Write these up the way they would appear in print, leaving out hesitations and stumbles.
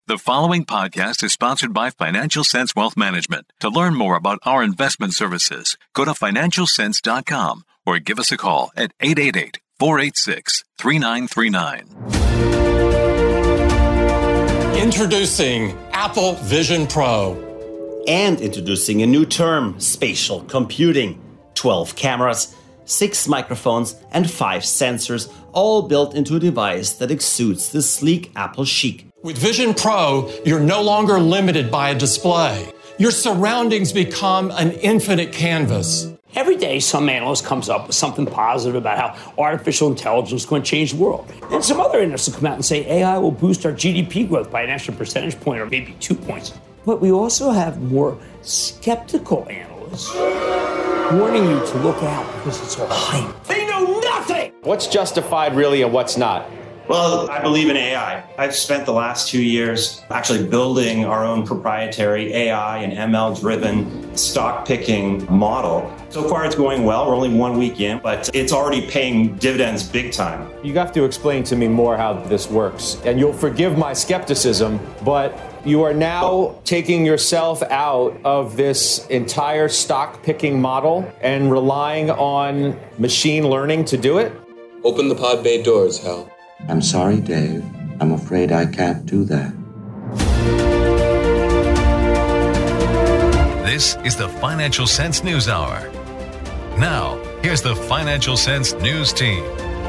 The following podcast is sponsored by Financial Sense Wealth Management. To learn more about our investment services, go to financialsense.com or give us a call at 888-486-3939. Introducing Apple Vision Pro. And introducing a new term, spatial computing. 12 cameras, 6 microphones, and 5 sensors, all built into a device that exudes the sleek Apple chic. With Vision Pro, you're no longer limited by a display. Your surroundings become an infinite canvas. Every day, some analyst comes up with something positive about how artificial intelligence is going to change the world. And some other analysts will come out and say AI will boost our GDP growth by an extra percentage point or maybe 2 points. But we also have more skeptical analysts warning you to look out because it's all hype. They know nothing! What's justified really and what's not? Well, I believe in AI. I've spent the last 2 years actually building our own proprietary AI and ML-driven stock picking model. So far, it's going well. We're only 1 week in, but it's already paying dividends big time. You have to explain to me more how this works. And you'll forgive my skepticism, but you are now taking yourself out of this entire stock picking model and relying on machine learning to do it? Open the pod bay doors, Hal. I'm sorry, Dave. I'm afraid I can't do that. This is the Financial Sense News Hour. Now, here's the Financial Sense News team.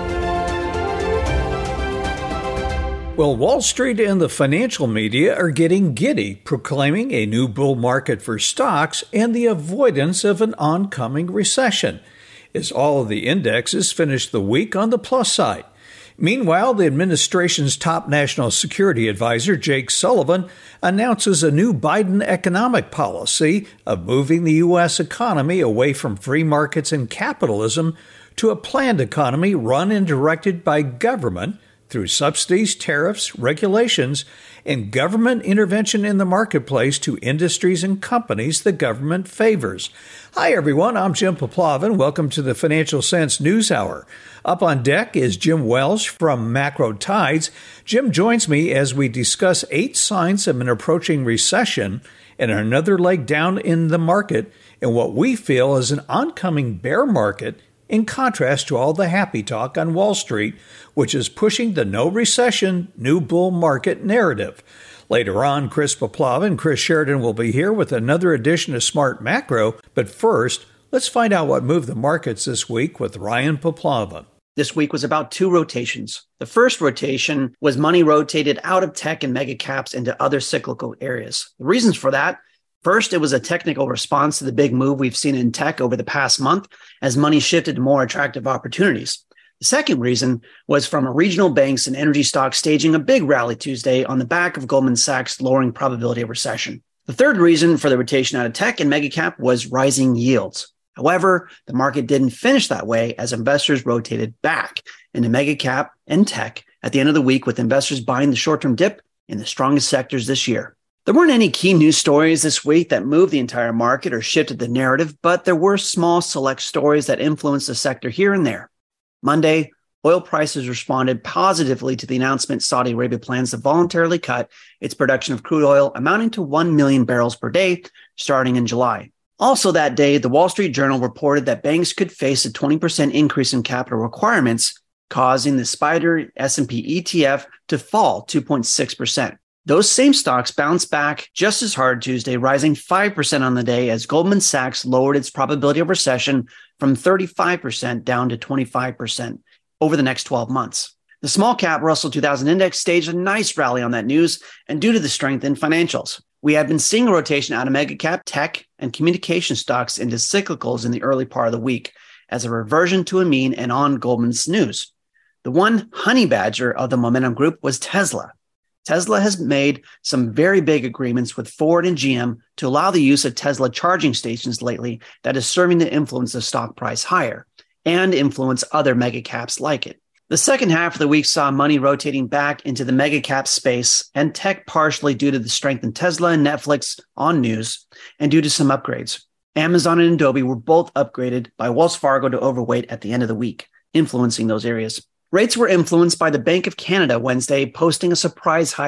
Well, Wall Street and the financial media are getting giddy, proclaiming a new bull market for stocks and the avoidance of an oncoming recession, as all of the indexes finished the week on the plus side. Meanwhile, the administration's top national security advisor, Jake Sullivan, announces a new Biden economic policy of moving the U.S. economy away from free markets and capitalism to a planned economy run and directed by government through subsidies, tariffs, regulations, and government intervention in the marketplace to industries and companies the government favors. Hi, everyone. I'm Jim Poplavin. Welcome to the Financial Sense News Hour. Up on deck is Jim Welsh from Macro Tides. Jim joins me as we discuss 8 signs of an approaching recession and another leg down in the market and what we feel is an oncoming bear market, in contrast to all the happy talk on Wall Street, which is pushing the no recession, new bull market narrative. Later on, Chris Poplavin and Chris Sheridan will be here with another edition of Smart Macro. But first, let's find out what moved the markets this week with Ryan Poplavin. This week was about 2 rotations. The first rotation was money rotated out of tech and mega caps into other cyclical areas. The reasons for that: first, it was a technical response to the big move we've seen in tech over the past month as money shifted to more attractive opportunities. The second reason was from regional banks and energy stocks staging a big rally Tuesday on the back of Goldman Sachs lowering probability of recession. The third reason for the rotation out of tech and mega cap was rising yields. However, the market didn't finish that way as investors rotated back into mega cap and tech at the end of the week, with investors buying the short-term dip in the strongest sectors this year. There weren't any key news stories this week that moved the entire market or shifted the narrative, but there were small select stories that influenced the sector here and there. Monday, oil prices responded positively to the announcement Saudi Arabia plans to voluntarily cut its production of crude oil amounting to 1 million barrels per day starting in July. Also that day, the Wall Street Journal reported that banks could face a 20% increase in capital requirements, causing the SPDR S&P ETF to fall 2.6%. Those same stocks bounced back just as hard Tuesday, rising 5% on the day as Goldman Sachs lowered its probability of recession from 35% down to 25% over the next 12 months. The small cap Russell 2000 index staged a nice rally on that news and due to the strength in financials. We have been seeing a rotation out of mega cap, tech, and communication stocks into cyclicals in the early part of the week as a reversion to a mean and on Goldman's news. The one honey badger of the momentum group was Tesla. Tesla has made some very big agreements with Ford and GM to allow the use of Tesla charging stations lately that is serving to influence the stock price higher and influence other mega caps like it. The second half of the week saw money rotating back into the mega cap space and tech partially due to the strength in Tesla and Netflix on news and due to some upgrades. Amazon and Adobe were both upgraded by Wells Fargo to overweight at the end of the week, influencing those areas. Rates were influenced by the Bank of Canada Wednesday posting a surprise hike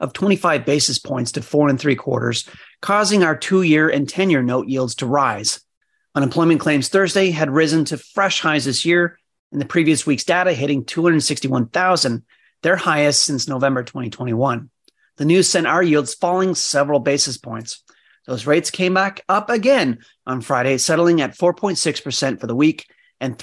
of 25 basis points to 4 3/4, causing our 2-year and 10-year note yields to rise. Unemployment claims Thursday had risen to fresh highs this year, and the previous week's data hitting 261,000, their highest since November 2021. The news sent our yields falling several basis points. Those rates came back up again on Friday, settling at 4.6% for the week and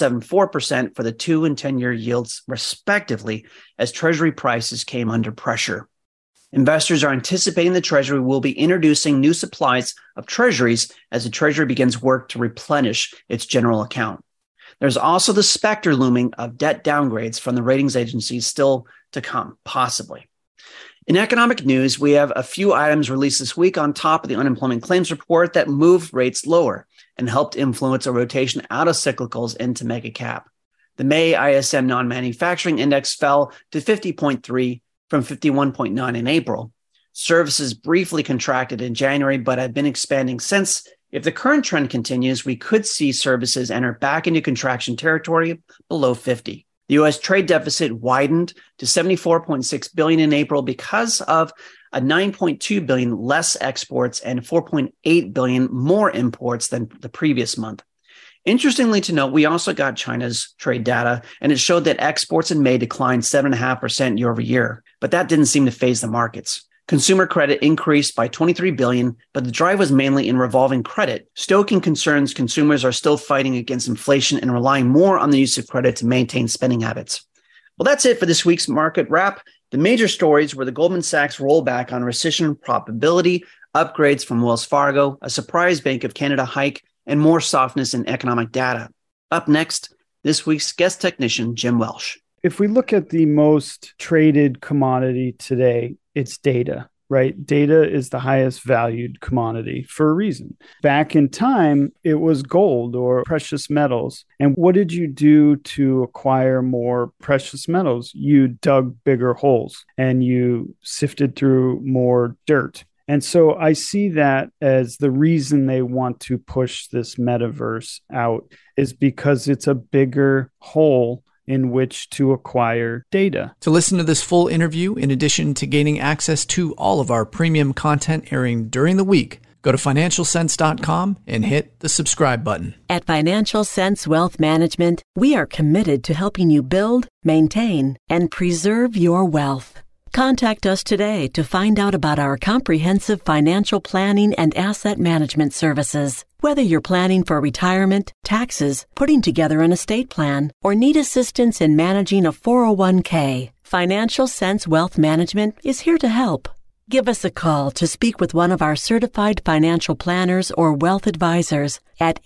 3.74% for the 2 and 10-year yields, respectively, as Treasury prices came under pressure. Investors are anticipating the Treasury will be introducing new supplies of Treasuries as the Treasury begins work to replenish its general account. There's also the specter looming of debt downgrades from the ratings agencies still to come, possibly. In economic news, we have a few items released this week on top of the unemployment claims report that moved rates lower and helped influence a rotation out of cyclicals into mega cap. The May ISM non-manufacturing index fell to 50.3 from 51.9 in April. Services briefly contracted in January, but have been expanding since. If the current trend continues, we could see services enter back into contraction territory below 50. The U.S. trade deficit widened to $74.6 billion in April because of a $9.2 billion less exports and $4.8 billion more imports than the previous month. Interestingly to note, we also got China's trade data, and it showed that exports in May declined 7.5% year over year, but that didn't seem to faze the markets. Consumer credit increased by $23 billion, but the drive was mainly in revolving credit, stoking concerns consumers are still fighting against inflation and relying more on the use of credit to maintain spending habits. Well, that's it for this week's market wrap. The major stories were the Goldman Sachs rollback on recession probability, upgrades from Wells Fargo, a surprise Bank of Canada hike, and more softness in economic data. Up next, this week's guest technician, Jim Welsh. If we look at the most traded commodity today, it's data, right? Data is the highest valued commodity for a reason. Back in time, it was gold or precious metals. And what did you do to acquire more precious metals? You dug bigger holes and you sifted through more dirt. And so I see that as the reason they want to push this metaverse out is because it's a bigger hole in which to acquire data. To listen to this full interview, in addition to gaining access to all of our premium content airing during the week, go to financialsense.com and hit the subscribe button. At Financial Sense Wealth Management, we are committed to helping you build, maintain, and preserve your wealth. Contact us today to find out about our comprehensive financial planning and asset management services. Whether you're planning for retirement, taxes, putting together an estate plan, or need assistance in managing a 401k, Financial Sense Wealth Management is here to help. Give us a call to speak with one of our certified financial planners or wealth advisors at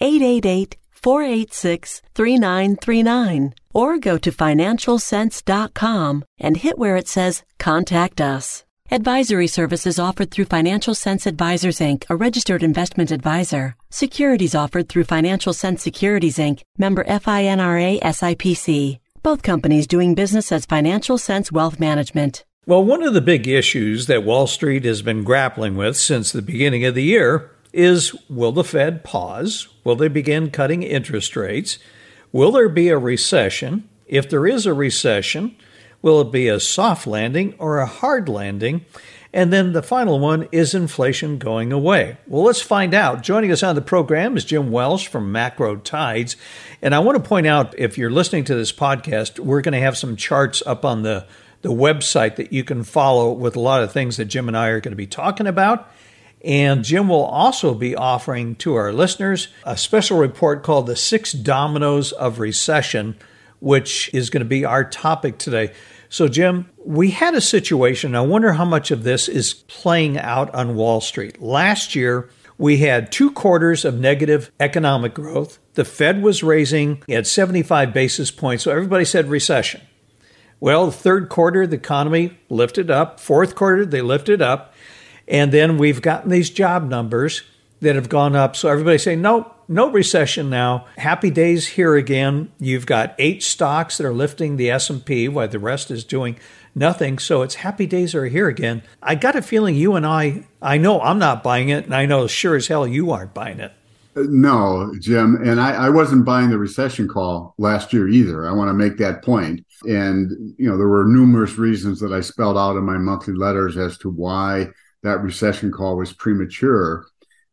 888-486-3939 or go to financialsense.com and hit where it says Contact Us. Advisory services offered through Financial Sense Advisors, Inc., a registered investment advisor. Securities offered through Financial Sense Securities, Inc., member FINRA SIPC. Both companies doing business as Financial Sense Wealth Management. Well, one of the big issues that Wall Street has been grappling with since the beginning of the year is, will the Fed pause? Will they begin cutting interest rates? Will there be a recession? If there is a recession, will it be a soft landing or a hard landing? And then the final one, is inflation going away? Well, let's find out. Joining us on the program is Jim Welsh from Macro Tides. And I want to point out, if you're listening to this podcast, we're going to have some charts up on the website that you can follow with a lot of things that Jim and I are going to be talking about. And Jim will also be offering to our listeners a special report called The 6 Dominoes of Recession, which is going to be our topic today. So, Jim, we had a situation. I wonder how much of this is playing out on Wall Street. Last year, we had 2 quarters of negative economic growth. The Fed was raising at 75 basis points, so everybody said recession. Well, the third quarter, the economy lifted up. Fourth quarter, they lifted up. And then we've gotten these job numbers that have gone up. So everybody's saying, no recession now. Happy days here again. You've got 8 stocks that are lifting the S&P while the rest is doing nothing. So it's happy days are here again. I got a feeling you and I know I'm not buying it, and I know sure as hell you aren't buying it. No, Jim. And I wasn't buying the recession call last year either. I want to make that point. And, there were numerous reasons that I spelled out in my monthly letters as to why that recession call was premature.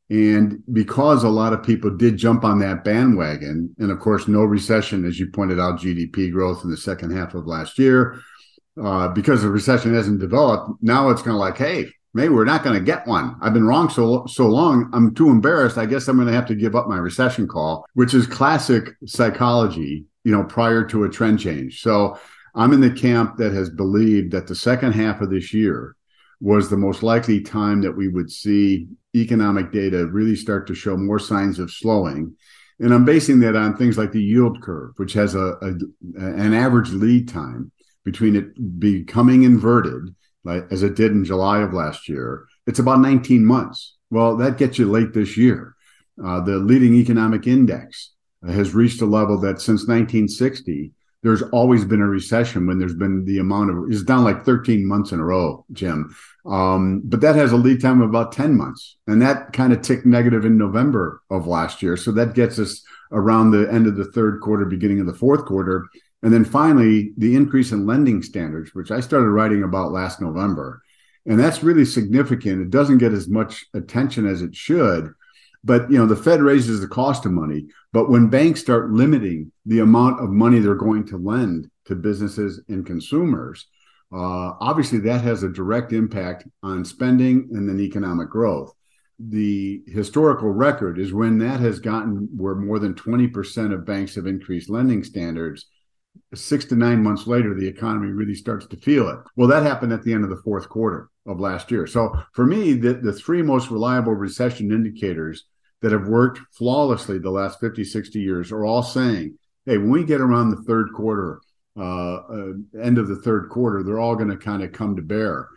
And because a lot of people did jump on that bandwagon, and of course, no recession, as you pointed out, GDP growth in the second half of last year, because the recession hasn't developed, now it's kind of like, hey, maybe we're not going to get one. I've been wrong so long. I'm too embarrassed. I guess I'm going to have to give up my recession call, which is classic psychology, prior to a trend change. So I'm in the camp that has believed that the second half of this year was the most likely time that we would see economic data really start to show more signs of slowing. And I'm basing that on things like the yield curve, which has an average lead time between it becoming inverted, like as it did in July of last year. It's about 19 months. Well, that gets you late this year. The leading economic index has reached a level that since 1960, there's always been a recession when there's been it's down like 13 months in a row, Jim. But that has a lead time of about 10 months. And that kind of ticked negative in November of last year. So that gets us around the end of the third quarter, beginning of the fourth quarter. And then finally, the increase in lending standards, which I started writing about last November. And that's really significant. It doesn't get as much attention as it should. But, the Fed raises the cost of money. But when banks start limiting the amount of money they're going to lend to businesses and consumers, obviously that has a direct impact on spending and then economic growth. The historical record is when that has gotten where more than 20% of banks have increased lending standards, 6 to 9 months later, the economy really starts to feel it. Well, that happened at the end of the fourth quarter of last year. So for me, the three most reliable recession indicators that have worked flawlessly the last 50, 60 years are all saying, hey, when we get around the third quarter, end of the third quarter, they're all going to kind of come to bear.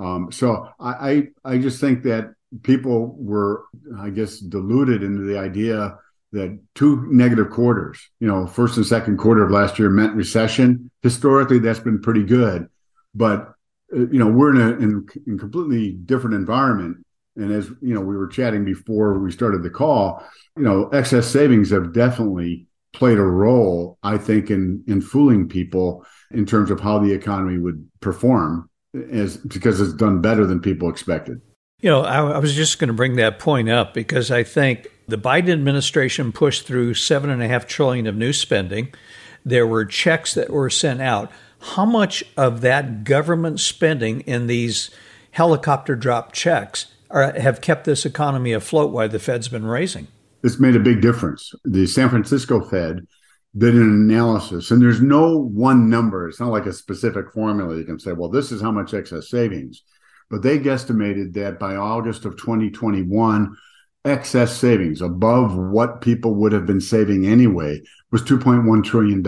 So I just think that people were, I guess, deluded into the idea that two negative quarters, first and second quarter of last year meant recession. Historically, that's been pretty good. But, we're in a completely different environment. And as, we were chatting before we started the call, excess savings have definitely played a role, I think, in fooling people in terms of how the economy would perform because it's done better than people expected. I was just going to bring that point up because I think the Biden administration pushed through $7.5 trillion of new spending. There were checks that were sent out. How much of that government spending in these helicopter drop checks have kept this economy afloat while the Fed's been raising? It's made a big difference. The San Francisco Fed did an analysis, and there's no one number. It's not like a specific formula. You can say, well, this is how much excess savings. But they guesstimated that by August of 2021, excess savings above what people would have been saving anyway was $2.1 trillion.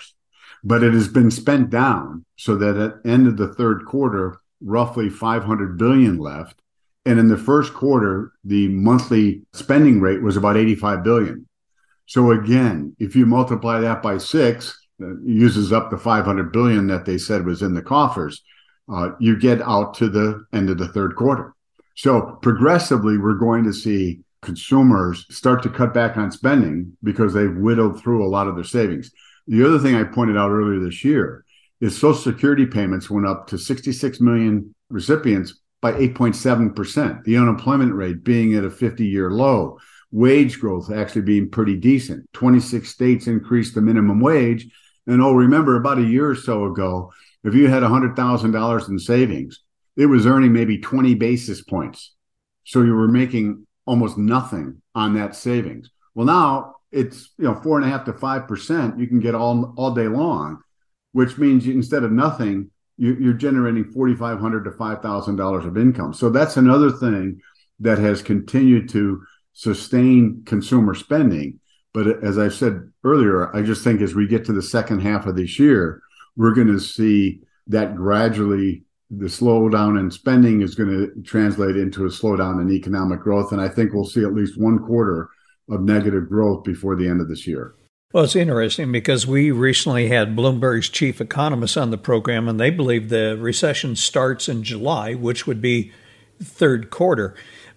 But it has been spent down so that at the end of the third quarter, roughly $500 billion left. And in the first quarter, the monthly spending rate was about $85 billion. So again, if you multiply that by 6, it uses up the $500 billion that they said was in the coffers. You get out to the end of the third quarter. So progressively, we're going to see consumers start to cut back on spending because they've whittled through a lot of their savings. The other thing I pointed out earlier this year is Social Security payments went up to 66 million recipients by 8.7%, the unemployment rate being at a 50-year low, wage growth actually being pretty decent. 26 states increased the minimum wage. And remember about a year or so ago, if you had $100,000 in savings, it was earning maybe 20 basis points. So you were making almost nothing on that savings. Well, now it's 4.5% to 5% you can get all day long, which means instead of nothing, you're generating $4,500 to $5,000 of income. So that's another thing that has continued to sustain consumer spending. But as I said earlier, I just think as we get to the second half of this year, we're going to see that gradually the slowdown in spending is going to translate into a slowdown in economic growth. And I think we'll see at least one quarter of negative growth before the end of this year. Well, it's interesting because we recently had Bloomberg's chief economist on the program, and they believe the recession starts in July, which would be third quarter.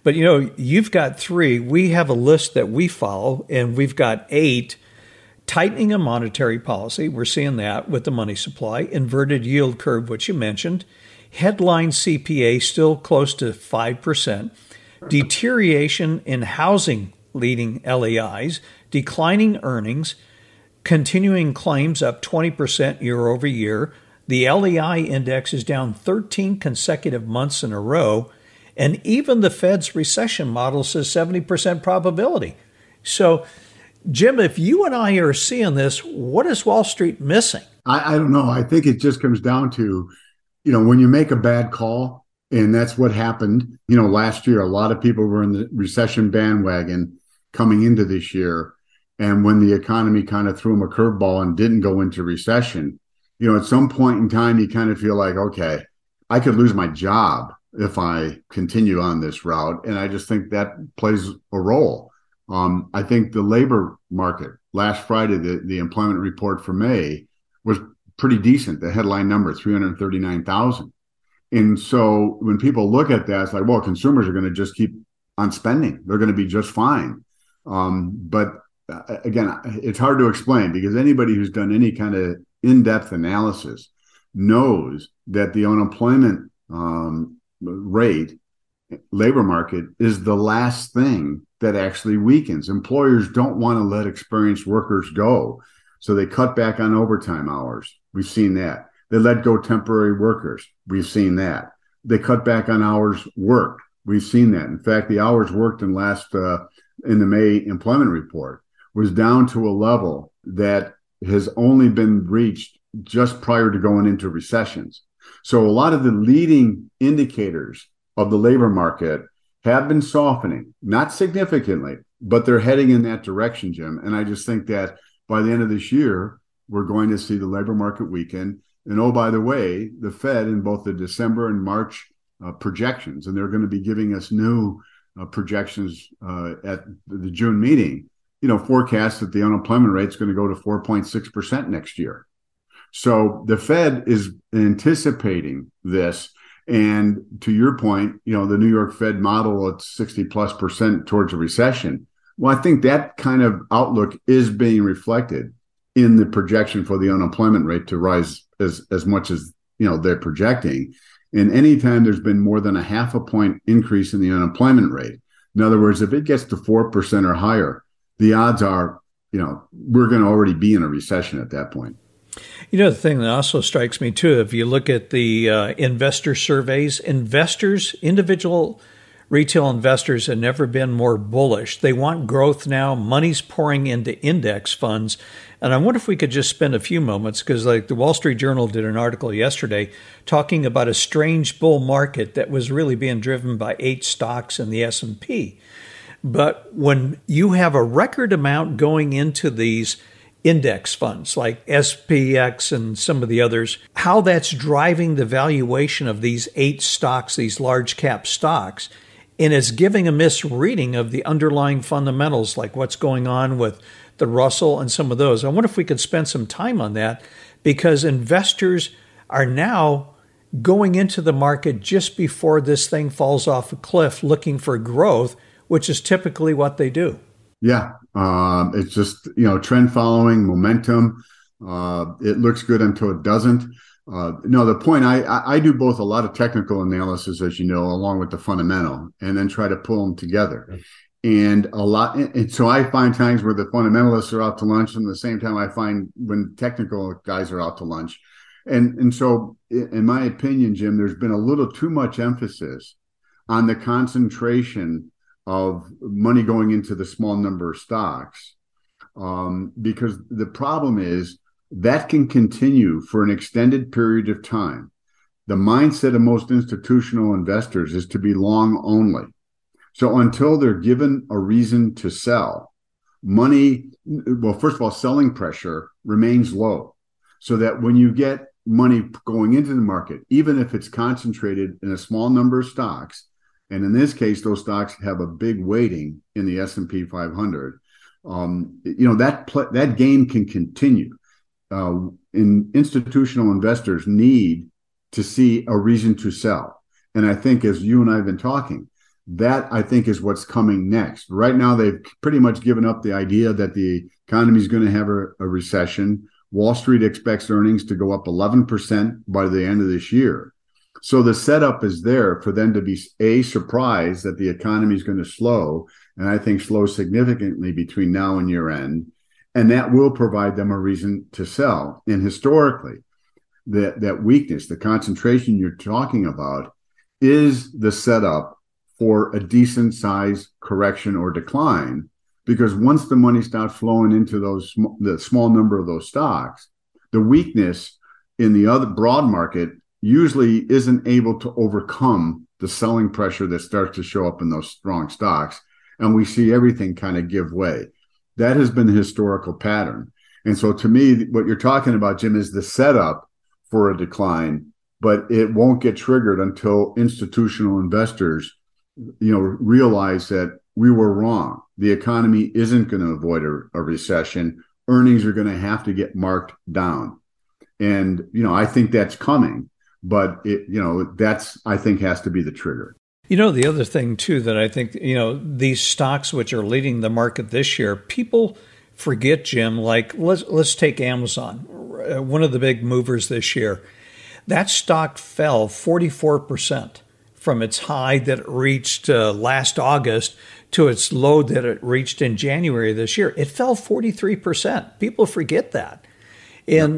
But, you've got 3. We have a list that we follow, and we've got 8. Tightening of monetary policy, we're seeing that with the money supply. Inverted yield curve, which you mentioned. Headline CPA still close to 5%. Deterioration in housing leading LEIs. Declining earnings. Continuing claims up 20% year over year. The LEI index is down 13 consecutive months in a row. And even the Fed's recession model says 70% probability. So, Jim, if you and I are seeing this, what is Wall Street missing? I don't know. I think it just comes down to, when you make a bad call, and that's what happened. Last year, a lot of people were in the recession bandwagon coming into this year. And when the economy kind of threw them a curveball and didn't go into recession, at some point in time, you kind of feel like, okay, I could lose my job if I continue on this route. And I just think that plays a role. I think the labor market last Friday, the employment report for May was pretty decent. The headline number, 339,000. And so when people look at that, it's like, well, consumers are going to just keep on spending. They're going to be just fine. But again, it's hard to explain because anybody who's done any kind of in-depth analysis knows that the unemployment rate, labor market, is the last thing that actually weakens. Employers don't want to let experienced workers go, so they cut back on overtime hours. We've seen that. They let go temporary workers. We've seen that. They cut back on hours worked. We've seen that. In fact, the hours worked in the May employment report was down to a level that has only been reached just prior to going into recessions. So a lot of the leading indicators of the labor market have been softening, not significantly, but they're heading in that direction, Jim. And I just think that by the end of this year, we're going to see the labor market weaken. And oh, by the way, the Fed in both the December and March projections, and they're going to be giving us new projections at the June meeting, forecast that the unemployment rate is going to go to 4.6% next year. So the Fed is anticipating this. And to your point, the New York Fed model at 60+% towards a recession. Well, I think that kind of outlook is being reflected in the projection for the unemployment rate to rise as much as, they're projecting. And anytime there's been more than a 0.5 point increase in the unemployment rate, in other words, if it gets to 4% or higher, the odds are, we're going to already be in a recession at that point. The thing that also strikes me, too, if you look at the investor surveys, individual retail investors have never been more bullish. They want growth now. Money's pouring into index funds. And I wonder if we could just spend a few moments, because like the Wall Street Journal did an article yesterday talking about a strange bull market that was really being driven by 8 stocks in the S&P. But when you have a record amount going into these index funds like SPX and some of the others, how that's driving the valuation of these 8 stocks, these large cap stocks, and it's giving a misreading of the underlying fundamentals, like what's going on with the Russell and some of those. I wonder if we could spend some time on that, because investors are now going into the market just before this thing falls off a cliff looking for growth, which is typically what they do. Yeah, it's just, trend following, momentum. It looks good until it doesn't. No, the point, I do both a lot of technical analysis, as you know, along with the fundamental, and then try to pull them together. And so I find times where the fundamentalists are out to lunch, and at the same time I find when technical guys are out to lunch. And so in my opinion, Jim, there's been a little too much emphasis on the concentration of money going into the small number of stocks, because the problem is that can continue for an extended period of time. The mindset of most institutional investors is to be long only. So until they're given a reason to sell, first of all, selling pressure remains low, so that when you get money going into the market, even if it's concentrated in a small number of stocks, and in this case, those stocks have a big weighting in the S&P 500. That game can continue. Institutional investors need to see a reason to sell. And I think, as you and I have been talking, That, I think, is what's coming next. Right now, they've pretty much given up the idea that the economy is going to have a recession. Wall Street expects earnings to go up 11% by the end of this year. So the setup is there for them to be, surprised that the economy is going to slow, and I think slow significantly between now and year end. And that will provide them a reason to sell. And historically, that weakness, the concentration you're talking about, is the setup for a decent size correction or decline. Because once the money starts flowing into the small number of those stocks, the weakness in the other broad market usually isn't able to overcome the selling pressure that starts to show up in those strong stocks. And we see everything kind of give way. That has been the historical pattern. And so to me, what you're talking about, Jim, is the setup for a decline, but it won't get triggered until institutional investors, realize that we were wrong. The economy isn't going to avoid a recession. Earnings are going to have to get marked down. And, I think that's coming, but that's, I think, has to be the trigger. The other thing, too, that I think, these stocks which are leading the market this year, people forget, Jim, like let's take Amazon, one of the big movers this year. That stock fell 44% from its high that it reached last August to its low that it reached in January this year. It fell 43%. People forget that. And,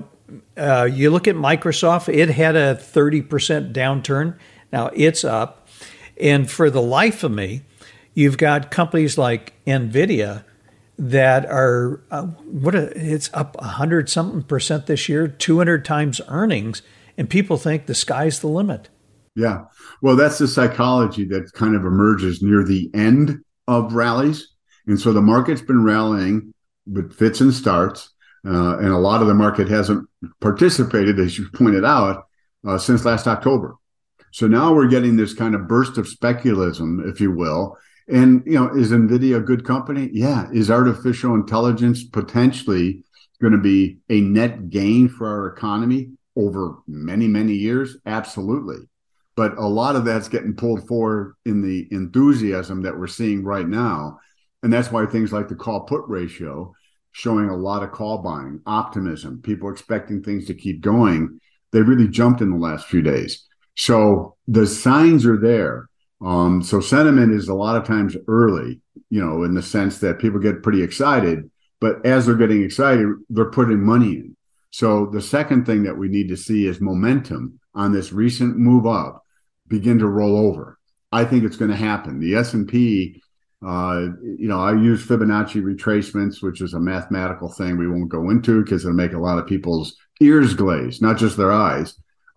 you look at Microsoft, it had a 30% downturn. Now it's up. And for the life of me, you've got companies like NVIDIA that are, it's up 100-something% this year, 200 times earnings, and people think the sky's the limit. Yeah. Well, that's the psychology that kind of emerges near the end of rallies. And so the market's been rallying with fits and starts, and a lot of the market hasn't participated, as you pointed out, since last October. So now we're getting this kind of burst of speculism, if you will. And, is NVIDIA a good company? Yeah. Is artificial intelligence potentially going to be a net gain for our economy over many, many years? Absolutely. But a lot of that's getting pulled forward in the enthusiasm that we're seeing right now. And that's why things like the call-put ratio showing a lot of call buying, optimism, people expecting things to keep going. They really jumped in the last few days. So the signs are there. So sentiment is a lot of times early, in the sense that people get pretty excited, but as they're getting excited, they're putting money in. So the second thing that we need to see is momentum on this recent move up begin to roll over. I think it's going to happen. The S&P, I use Fibonacci retracements, which is a mathematical thing we won't go into because it'll make a lot of people's ears glaze, not just their eyes.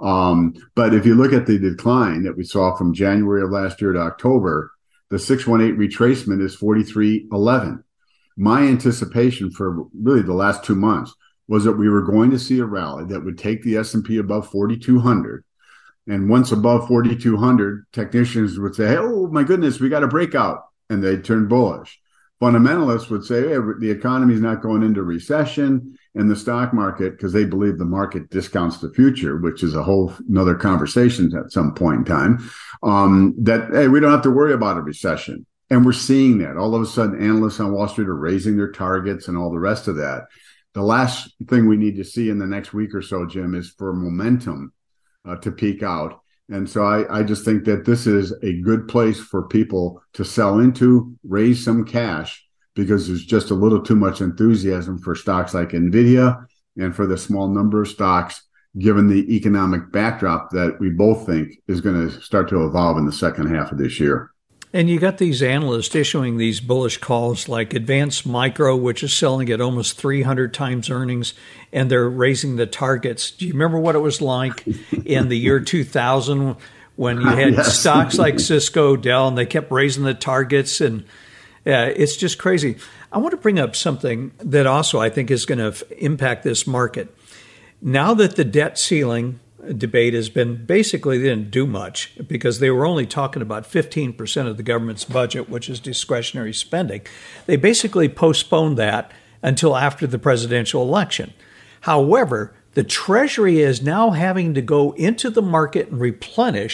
But if you look at the decline that we saw from January of last year to October, the 618 retracement is 43.11. My anticipation for really the last 2 months was that we were going to see a rally that would take the S&P above 4,200. And once above 4,200, technicians would say, oh, my goodness, we got a breakout. And they'd turn bullish. Fundamentalists would say, hey, the economy is not going into recession, and the stock market, because they believe the market discounts the future, which is a whole another conversation at some point in time, that, hey, we don't have to worry about a recession. And we're seeing that. All of a sudden, analysts on Wall Street are raising their targets and all the rest of that. The last thing we need to see in the next week or so, Jim, is for momentum to peak out. And so I just think that this is a good place for people to sell into, raise some cash, because there's just a little too much enthusiasm for stocks like NVIDIA and for the small number of stocks, given the economic backdrop that we both think is going to start to evolve in the second half of this year. And you got these analysts issuing these bullish calls like Advanced Micro, which is selling at almost 300 times earnings, and they're raising the targets. Do you remember what it was like in the year 2000 when you had yes. stocks like Cisco, Dell, and they kept raising the targets? And it's just crazy. I want to bring up something that also I think is going to impact this market. Now that the debt ceiling debate has been basically, they didn't do much because they were only talking about 15% of the government's budget, which is discretionary spending. They basically postponed that until after the presidential election. However, the Treasury is now having to go into the market and replenish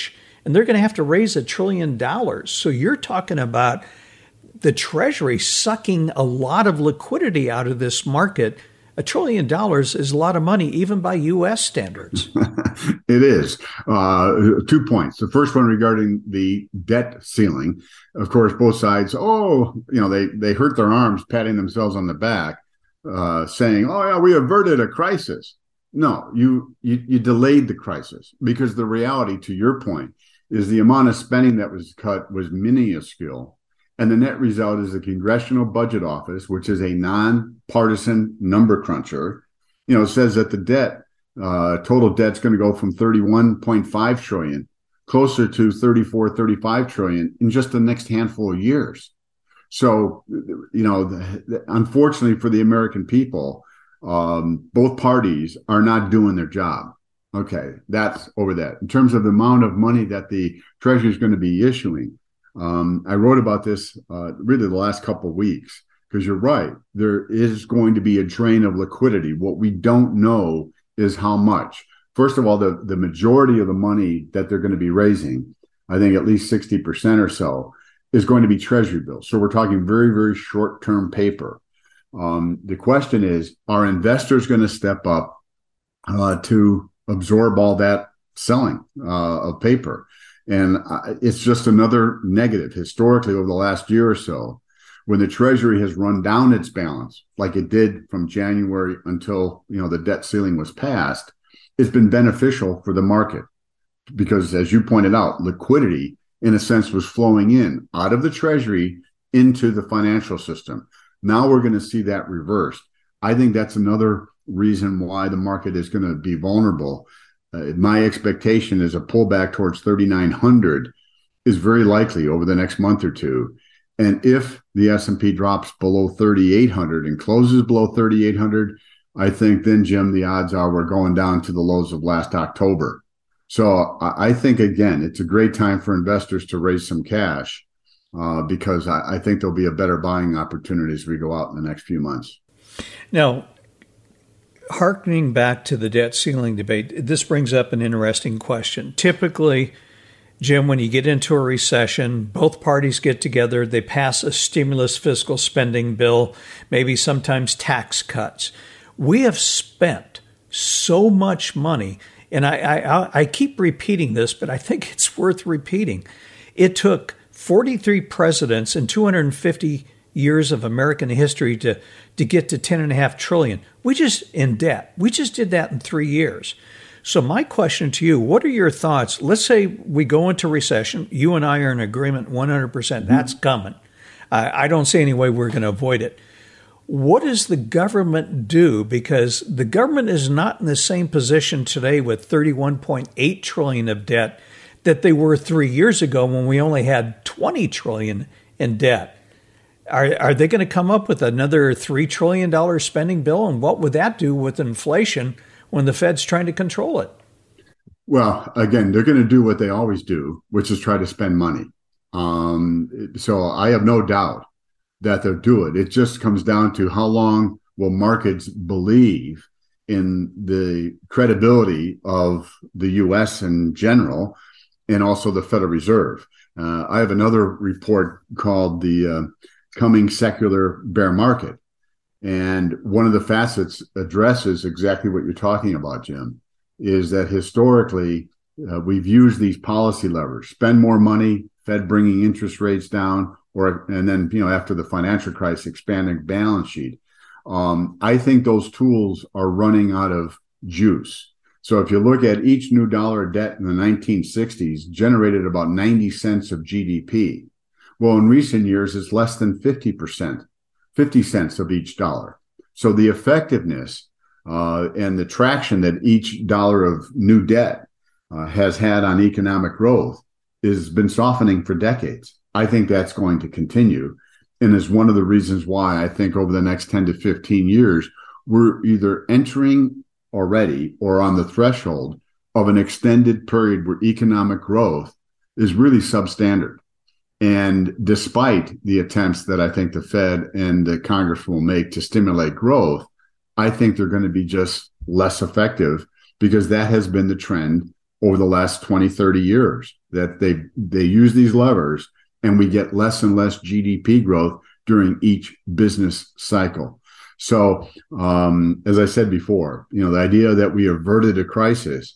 and they're going to have to raise $1 trillion. So you're talking about the Treasury sucking a lot of liquidity out of this market. $1 trillion is a lot of money, even by U.S. standards. It is. 2 points. The first one regarding the debt ceiling. Of course, both sides, they hurt their arms patting themselves on the back, saying, oh, yeah, we averted a crisis. No, you delayed the crisis, because the reality, to your point, is the amount of spending that was cut was minuscule. And the net result is the Congressional Budget Office, which is a nonpartisan number cruncher, says that the debt, total debt's going to go from 31.5 trillion closer to 35 trillion in just the next handful of years. So, unfortunately for the American people, both parties are not doing their job. Okay, that's over that. In terms of the amount of money that the Treasury is going to be issuing, I wrote about this really the last couple of weeks, because you're right. There is going to be a drain of liquidity. What we don't know is how much. First of all, the majority of the money that they're going to be raising, I think at least 60% or so, is going to be Treasury bills. So we're talking very, very short-term paper. The question is, are investors going to step up to absorb all that selling of paper? And it's just another negative. Historically, over the last year or so, when the Treasury has run down its balance, like it did from January until the debt ceiling was passed, it's been beneficial for the market, because, as you pointed out, liquidity, in a sense, was flowing in out of the Treasury into the financial system. Now we're going to see that reversed. I think that's another reason why the market is going to be vulnerable. My expectation is a pullback towards 3,900 is very likely over the next month or two. And if the S&P drops below 3,800 and closes below 3,800, I think then, Jim, the odds are we're going down to the lows of last October. So I think, again, it's a great time for investors to raise some cash because I think there'll be a better buying opportunity as we go out in the next few months. Now, hearkening back to the debt ceiling debate, this brings up an interesting question. Typically, Jim, when you get into a recession, both parties get together, they pass a stimulus fiscal spending bill, maybe sometimes tax cuts. We have spent so much money, and I keep repeating this, but I think it's worth repeating. It took 43 presidents and 250 years of American history to get to $10.5 trillion. We just in debt. We just did that in 3 years. So my question to you, what are your thoughts? Let's say we go into recession. You and I are in agreement 100%. That's coming. I don't see any way we're going to avoid it. What does the government do? Because the government is not in the same position today with $31.8 trillion of debt that they were 3 years ago when we only had $20 trillion in debt. Are they going to come up with another $3 trillion spending bill? And what would that do with inflation when the Fed's trying to control it? Well, again, they're going to do what they always do, which is try to spend money. So I have no doubt that they'll do it. It just comes down to how long will markets believe in the credibility of the U.S. in general, and also the Federal Reserve. I have another report called the Coming Secular Bear Market. And one of the facets addresses exactly what you're talking about, Jim, is that historically we've used these policy levers, spend more money, Fed bringing interest rates down, and then, after the financial crisis, expanding balance sheet. I think those tools are running out of juice. So if you look at each new dollar of debt in the 1960s, generated about 90 cents of GDP. Well, in recent years, it's less than 50%, 50 cents of each dollar. So the effectiveness and the traction that each dollar of new debt has had on economic growth has been softening for decades. I think that's going to continue, and is one of the reasons why I think over the next 10 to 15 years, we're either entering already or on the threshold of an extended period where economic growth is really substandard. And despite the attempts that I think the Fed and the Congress will make to stimulate growth, I think they're going to be just less effective, because that has been the trend over the last 20, 30 years, that they use these levers and we get less and less GDP growth during each business cycle. So, as I said before, the idea that we averted a crisis,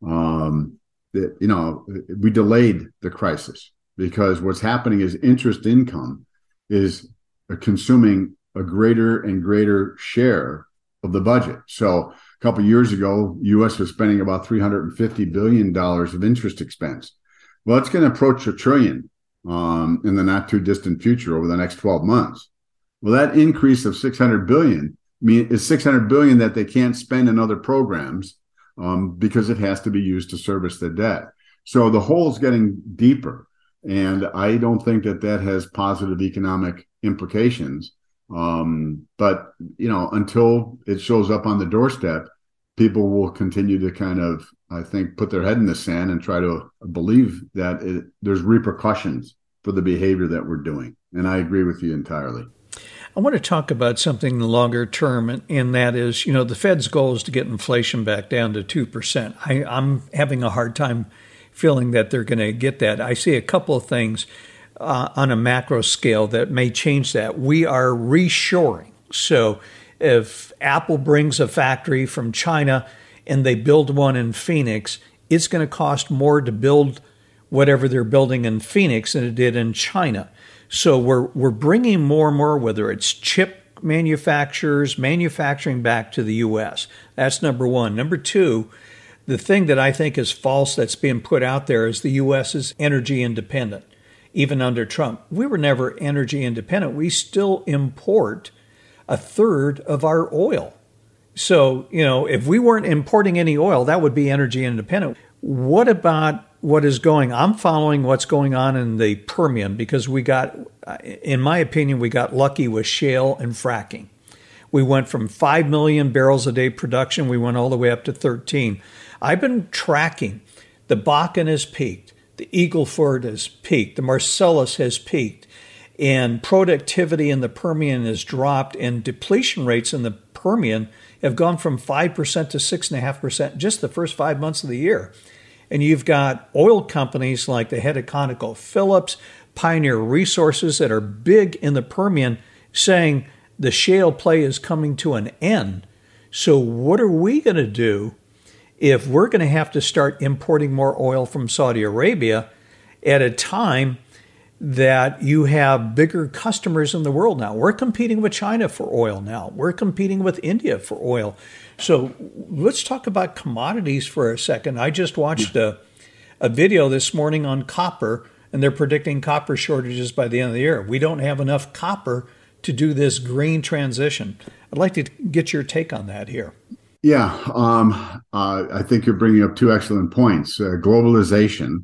we delayed the crisis, because what's happening is interest income is consuming a greater and greater share of the budget. So a couple of years ago, U.S. was spending about $350 billion of interest expense. Well, it's going to approach $1 trillion in the not too distant future over the next 12 months. Well, that increase of $600 billion is $600 billion that they can't spend in other programs because it has to be used to service the debt. So the hole is getting deeper, and I don't think that has positive economic implications. But until it shows up on the doorstep, people will continue to kind of, I think, put their head in the sand and try to believe that there's repercussions for the behavior that we're doing. And I agree with you entirely. I want to talk about something longer term, and that is, the Fed's goal is to get inflation back down to 2%. I'm having a hard time feeling that they're going to get that. I see a couple of things on a macro scale that may change that. We are reshoring. So if Apple brings a factory from China and they build one in Phoenix, it's going to cost more to build whatever they're building in Phoenix than it did in China. So we're bringing more and more, whether it's chip manufacturers, manufacturing back to the U.S. That's number one. Number two, the thing that I think is false that's being put out there is the U.S. is energy independent. Even under Trump, we were never energy independent. We still import a third of our oil. So, if we weren't importing any oil, that would be energy independent. What about I'm following what's going on in the Permian, because in my opinion, we got lucky with shale and fracking. We went from 5 million barrels a day production. We went all the way up to 13. I've been tracking. The Bakken has peaked. The Eagle Ford has peaked. The Marcellus has peaked. And productivity in the Permian has dropped. And depletion rates in the Permian have gone from 5% to 6.5% just the first 5 months of the year. And you've got oil companies like the head of ConocoPhillips, Pioneer Resources, that are big in the Permian, saying the shale play is coming to an end. So what are we going to do if we're going to have to start importing more oil from Saudi Arabia at a time that you have bigger customers in the world now? We're competing with China for oil now. We're competing with India for oil. So let's talk about commodities for a second. I just watched a video this morning on copper, and they're predicting copper shortages by the end of the year. We don't have enough copper to do this green transition. I'd like to get your take on that here. Yeah, I think you're bringing up two excellent points. Globalization.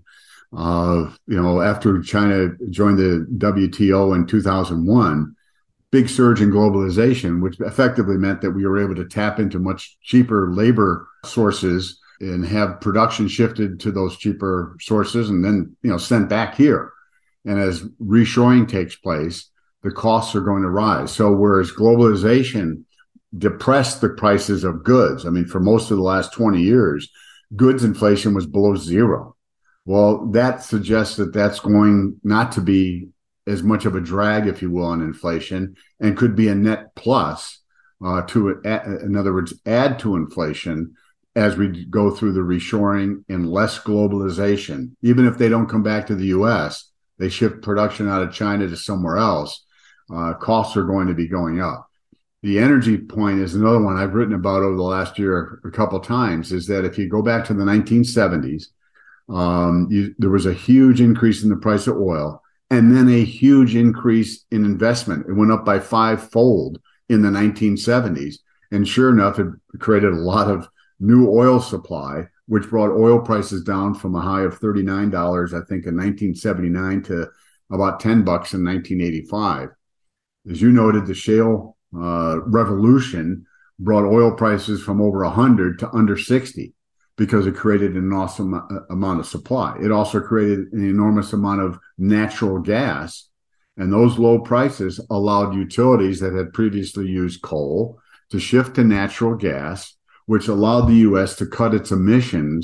After China joined the WTO in 2001, big surge in globalization, which effectively meant that we were able to tap into much cheaper labor sources and have production shifted to those cheaper sources and then, sent back here. And as reshoring takes place, the costs are going to rise. So whereas globalization depressed the prices of goods, for most of the last 20 years, goods inflation was below zero. Well, that suggests that that's going not to be as much of a drag, if you will, on inflation, and could be a net plus in other words, add to inflation as we go through the reshoring and less globalization. Even if they don't come back to the U.S., they shift production out of China to somewhere else, costs are going to be going up. The energy point is another one I've written about over the last year a couple of times, is that if you go back to the 1970s, there was a huge increase in the price of oil and then a huge increase in investment. It went up by 5-fold in the 1970s. And sure enough, it created a lot of new oil supply, which brought oil prices down from a high of $39, I think, in 1979 to about $10 in 1985. As you noted, the shale revolution brought oil prices from over 100 to under 60 because it created an awesome amount of supply. It also created an enormous amount of natural gas, and those low prices allowed utilities that had previously used coal to shift to natural gas, which allowed the U.S. to cut its emissions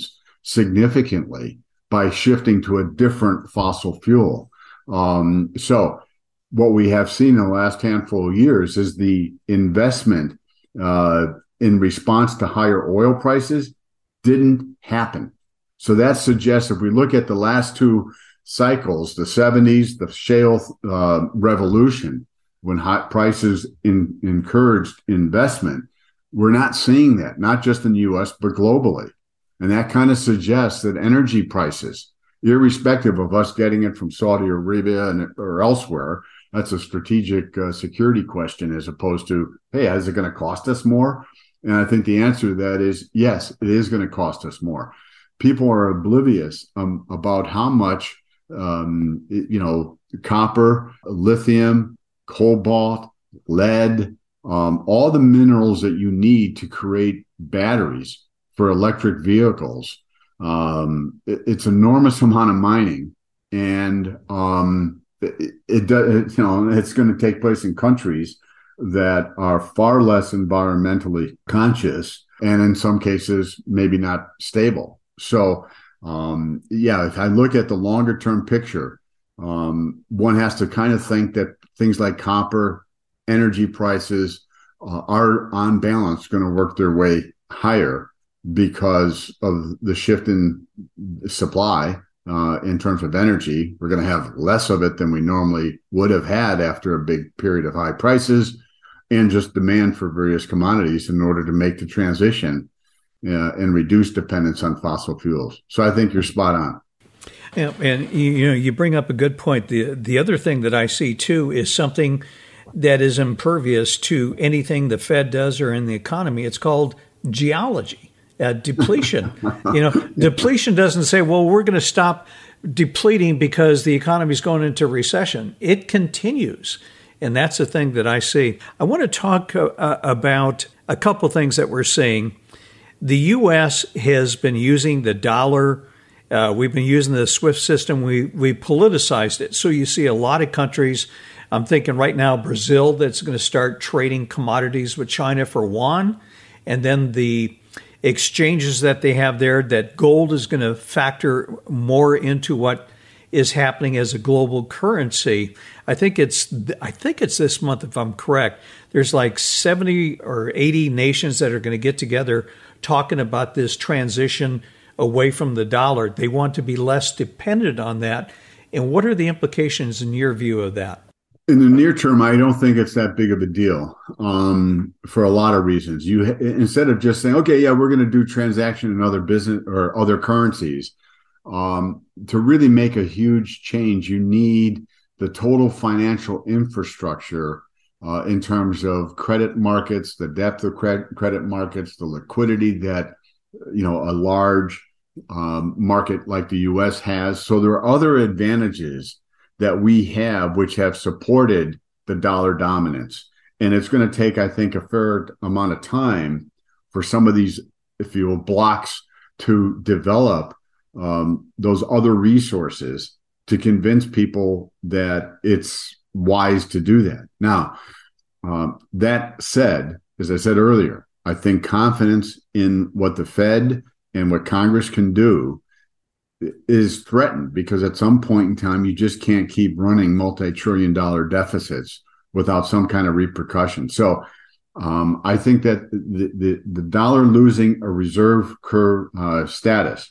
significantly by shifting to a different fossil fuel. So what we have seen in the last handful of years is the investment in response to higher oil prices didn't happen. So that suggests if we look at the last two cycles, the 70s, the shale revolution, when hot prices encouraged investment, we're not seeing that, not just in the U.S., but globally. And that kind of suggests that energy prices, irrespective of us getting it from Saudi Arabia or elsewhere, that's a strategic security question as opposed to, hey, is it going to cost us more? And I think the answer to that is yes, it is going to cost us more. People are oblivious about how much, copper, lithium, cobalt, lead, all the minerals that you need to create batteries for electric vehicles. It's enormous amount of mining, and it's going to take place in countries that are far less environmentally conscious, and in some cases, maybe not stable. So, if I look at the longer term picture, one has to kind of think that things like copper, energy prices are on balance going to work their way higher because of the shift in supply. In terms of energy, we're going to have less of it than we normally would have had after a big period of high prices, and just demand for various commodities in order to make the transition and reduce dependence on fossil fuels. So I think you're spot on. Yeah, and you bring up a good point. The other thing that I see too is something that is impervious to anything the Fed does or in the economy. It's called geology. Depletion. Depletion doesn't say, well, we're going to stop depleting because the economy is going into recession. It continues. And that's the thing that I see. I want to talk about a couple things that we're seeing. The U.S. has been using the dollar. We've been using the SWIFT system. We politicized it. So you see a lot of countries. I'm thinking right now Brazil that's going to start trading commodities with China for yuan. And then the exchanges that they have there, that gold is going to factor more into what is happening as a global currency. I think it's this month, if I'm correct. There's like 70 or 80 nations that are going to get together talking about this transition away from the dollar. They want to be less dependent on that. And what are the implications in your view of that? In the near term, I don't think it's that big of a deal for a lot of reasons. Instead of just saying, okay, yeah, we're going to do transaction in other business or other currencies, to really make a huge change, you need the total financial infrastructure in terms of credit markets, the depth of credit markets, the liquidity that a large market like the U.S. has. So there are other advantages that we have, which have supported the dollar dominance. And it's going to take, I think, a fair amount of time for some of these, if you will, blocks to develop those other resources to convince people that it's wise to do that. Now, that said, as I said earlier, I think confidence in what the Fed and what Congress can do is threatened, because at some point in time, you just can't keep running multi-trillion-dollar deficits without some kind of repercussion. So I think that the dollar losing a reserve curve status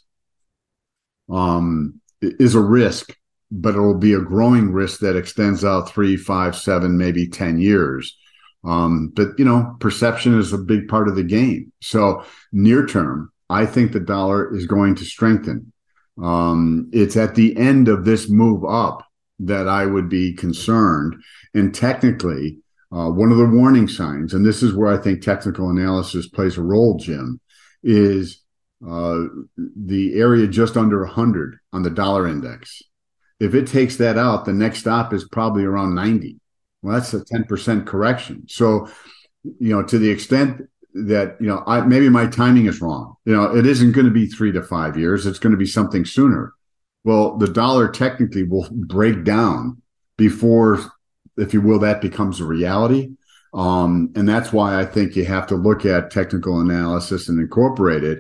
is a risk, but it will be a growing risk that extends out 3, 5, 7, maybe 10 years. But perception is a big part of the game. So near term, I think the dollar is going to strengthen. It's at the end of this move up that I would be concerned. And technically, one of the warning signs, and this is where I think technical analysis plays a role, Jim, is the area just under 100 on the dollar index. If it takes that out, the next stop is probably around 90. Well, that's a 10% correction. So, to the extent that, maybe my timing is wrong. It isn't going to be 3 to 5 years. It's going to be something sooner. Well, the dollar technically will break down before, if you will, that becomes a reality. And that's why I think you have to look at technical analysis and incorporate it.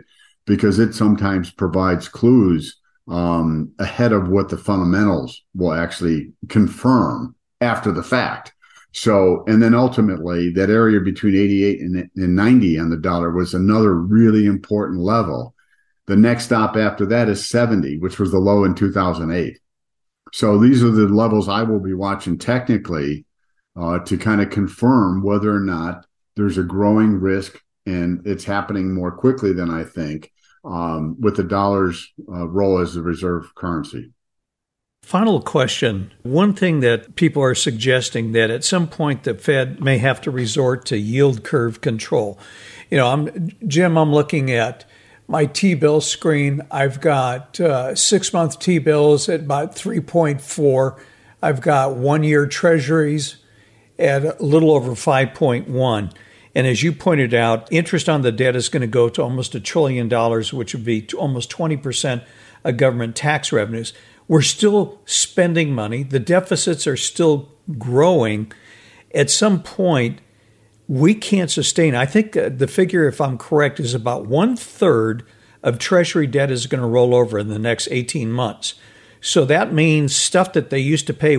because it sometimes provides clues ahead of what the fundamentals will actually confirm after the fact. So, and then ultimately that area between 88 and 90 on the dollar was another really important level. The next stop after that is 70, which was the low in 2008. So these are the levels I will be watching technically to kind of confirm whether or not there's a growing risk, and it's happening more quickly than I think, with the dollar's role as the reserve currency. Final question. One thing that people are suggesting that at some point the Fed may have to resort to yield curve control. You know, Jim, I'm looking at my T-bill screen. I've got 6-month T-bills at about 3.4. I've got 1-year treasuries at a little over 5.1. And as you pointed out, interest on the debt is going to go to almost $1 trillion, which would be almost 20% of government tax revenues. We're still spending money. The deficits are still growing. At some point, we can't sustain. I think the figure, if I'm correct, is about 1/3 of Treasury debt is going to roll over in the next 18 months. So that means stuff that they used to pay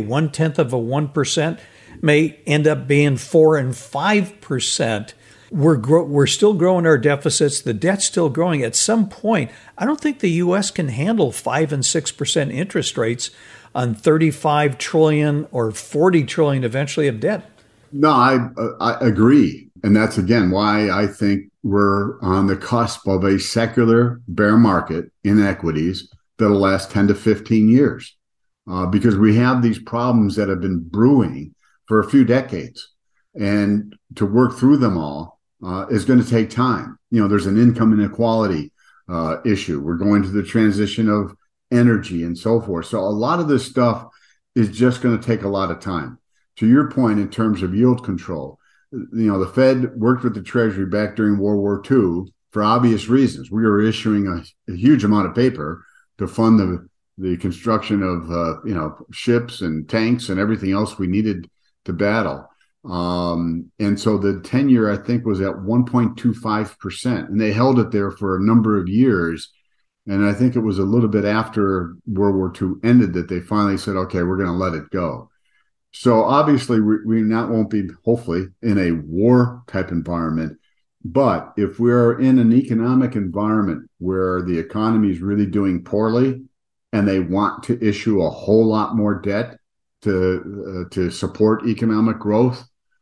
0.1% may end up being 4 and 5%. We're still growing our deficits. The debt's still growing. At some point, I don't think the U.S. can handle 5 and 6% interest rates on $35 trillion or $40 trillion eventually of debt. No, I agree. And that's, again, why I think we're on the cusp of a secular bear market in equities that'll last 10 to 15 years because we have these problems that have been brewing for a few decades. And to work through them all is going to take time. You know, there's an income inequality issue. We're going to the transition of energy and so forth. So a lot of this stuff is just going to take a lot of time. To your point, in terms of yield control, you know, the Fed worked with the Treasury back during World War II for obvious reasons. We were issuing a huge amount of paper to fund the construction of, ships and tanks and everything else we needed to battle. And so the 10-year, I think, was at 1.25%, and they held it there for a number of years. And I think it was a little bit after World War II ended that they finally said, okay, we're going to let it go. So obviously we won't be, hopefully, in a war type environment. But if we're in an economic environment where the economy is really doing poorly and they want to issue a whole lot more debt to support economic growth,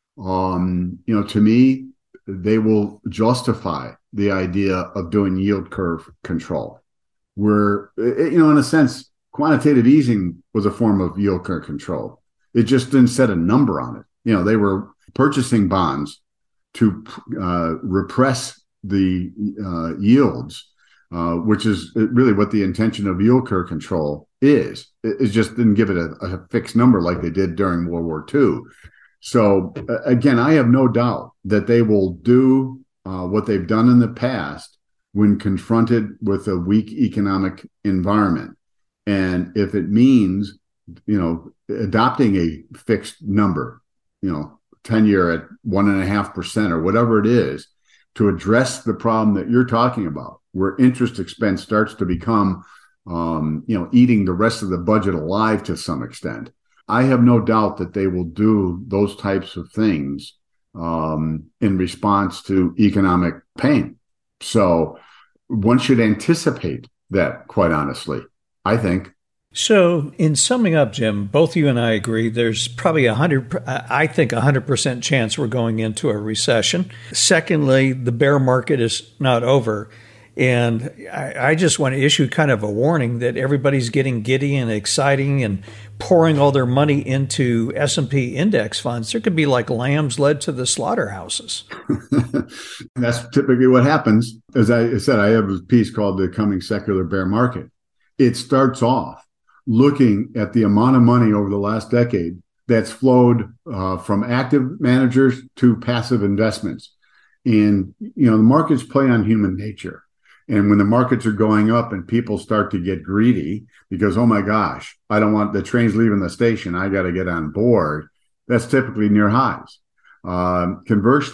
to me, they will justify the idea of doing yield curve control. Where, in a sense, quantitative easing was a form of yield curve control. It just didn't set a number on it. You know, they were purchasing bonds to repress the yields, which is really what the intention of yield curve control is. It just didn't give it a fixed number like they did during World War II. So again, I have no doubt that they will do what they've done in the past when confronted with a weak economic environment. And if it means, adopting a fixed number, 10-year at 1.5% or whatever it is, to address the problem that you're talking about, where interest expense starts to become, eating the rest of the budget alive to some extent. I have no doubt that they will do those types of things in response to economic pain. So one should anticipate that, quite honestly, I think. So in summing up, Jim, both you and I agree there's probably 100% chance we're going into a recession. Secondly, the bear market is not over. And I just want to issue kind of a warning that everybody's getting giddy and exciting and pouring all their money into S&P index funds. There could be like lambs led to the slaughterhouses. That's typically what happens. As I said, I have a piece called The Coming Secular Bear Market. It starts off looking at the amount of money over the last decade that's flowed from active managers to passive investments. And, the markets play on human nature. And when the markets are going up and people start to get greedy because, oh my gosh, I don't want the trains leaving the station, I got to get on board, that's typically near highs. Conversely,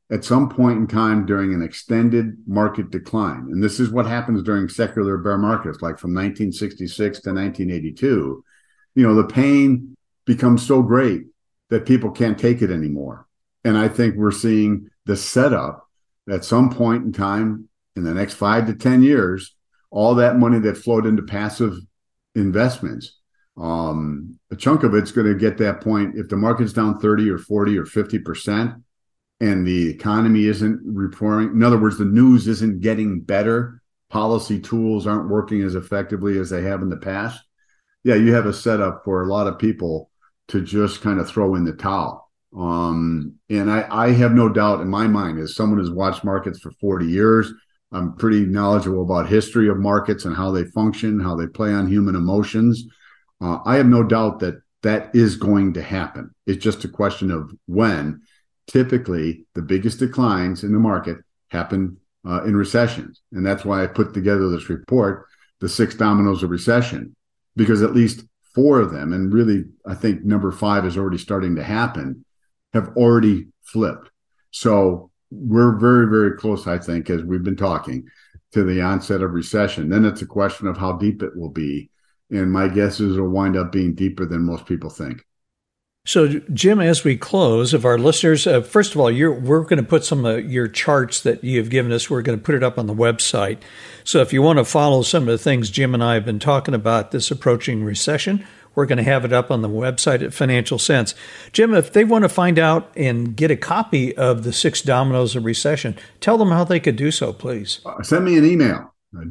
at some point in time during an extended market decline, and this is what happens during secular bear markets, like from 1966 to 1982, the pain becomes so great that people can't take it anymore. And I think we're seeing the setup at some point in time in the next 5 to 10 years, all that money that flowed into passive investments, a chunk of it's going to get that point. If the market's down 30 or 40 or 50% and the economy isn't reporting, in other words, the news isn't getting better, policy tools aren't working as effectively as they have in the past, you have a setup for a lot of people to just kind of throw in the towel. And I have no doubt in my mind, as someone who's watched markets for 40 years, I'm pretty knowledgeable about history of markets and how they function, how they play on human emotions. I have no doubt that that is going to happen. It's just a question of when. Typically, the biggest declines in the market happen in recessions. And that's why I put together this report, The 6 Dominoes of Recession, because at least 4 of them, and really I think number 5 is already starting to happen, have already flipped. So we're very, very close, I think, as we've been talking, to the onset of recession. Then it's a question of how deep it will be. And my guess is it'll wind up being deeper than most people think. So, Jim, as we close, of our listeners, first of all, we're going to put some of your charts that you've given us, we're going to put it up on the website. So if you want to follow some of the things Jim and I have been talking about this approaching recession, we're going to have it up on the website at Financial Sense. Jim, if they want to find out and get a copy of the 6 Dominoes of Recession, tell them how they could do so, please. Send me an email,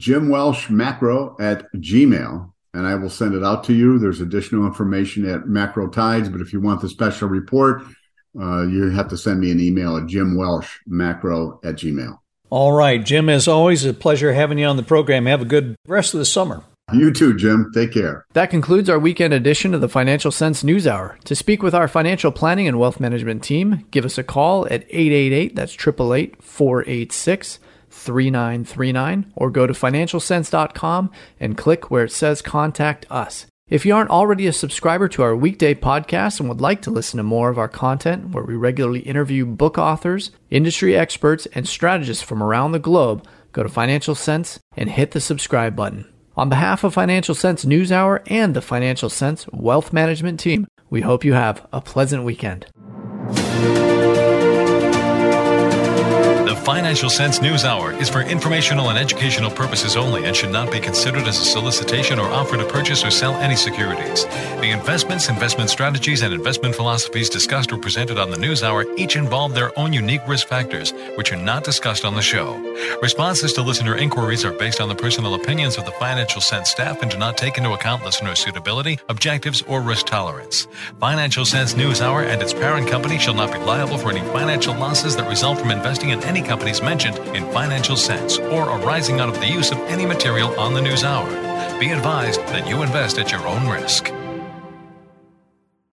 jimwelshmacro@gmail.com. And I will send it out to you. There's additional information at Macro Tides, but if you want the special report, you have to send me an email at jimwelshmacro@gmail.com. All right, Jim, as always, a pleasure having you on the program. Have a good rest of the summer. You too, Jim. Take care. That concludes our weekend edition of the Financial Sense News Hour. To speak with our financial planning and wealth management team, give us a call at 888, that's 888-486-3939, or go to financialsense.com and click where it says Contact Us. If you aren't already a subscriber to our weekday podcast and would like to listen to more of our content, where we regularly interview book authors, industry experts, and strategists from around the globe, go to Financial Sense and hit the subscribe button. On behalf of Financial Sense News Hour and the Financial Sense Wealth Management team, we hope you have a pleasant weekend. The Financial Sense News Hour is for informational and educational purposes only and should not be considered as a solicitation or offer to purchase or sell any securities. The investments, investment strategies, and investment philosophies discussed or presented on the News Hour each involve their own unique risk factors, which are not discussed on the show. Responses to listener inquiries are based on the personal opinions of the Financial Sense staff and do not take into account listener suitability, objectives, or risk tolerance. Financial Sense News Hour and its parent company shall not be liable for any financial losses that result from investing in any companies mentioned in Financial Sense or arising out of the use of any material on the News Hour. Be advised that you invest at your own risk.